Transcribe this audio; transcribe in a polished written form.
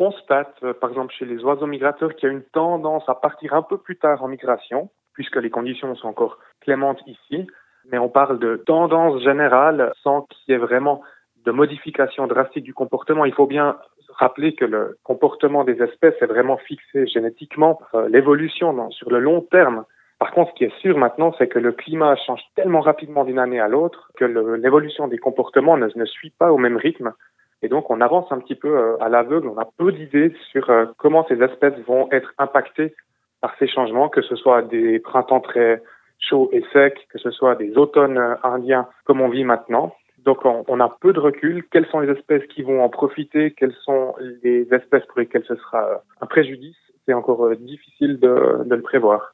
constate, par exemple chez les oiseaux migrateurs, qu'il y a une tendance à partir un peu plus tard en migration, puisque les conditions sont encore clémentes ici. Mais on parle de tendance générale sans qu'il y ait vraiment de modification drastique du comportement. Il faut bien rappeler que le comportement des espèces est vraiment fixé génétiquement par l'évolution sur le long terme. Par contre, ce qui est sûr maintenant, c'est que le climat change tellement rapidement d'une année à l'autre que l'évolution des comportements ne suit pas au même rythme. Et donc, on avance un petit peu à l'aveugle. On a peu d'idées sur comment ces espèces vont être impactées par ces changements, que ce soit des printemps très chauds et secs, que ce soit des automnes indiens comme on vit maintenant. Donc, on a peu de recul. Quelles sont les espèces qui vont en profiter? Quelles sont les espèces pour lesquelles ce sera un préjudice? C'est encore difficile de le prévoir.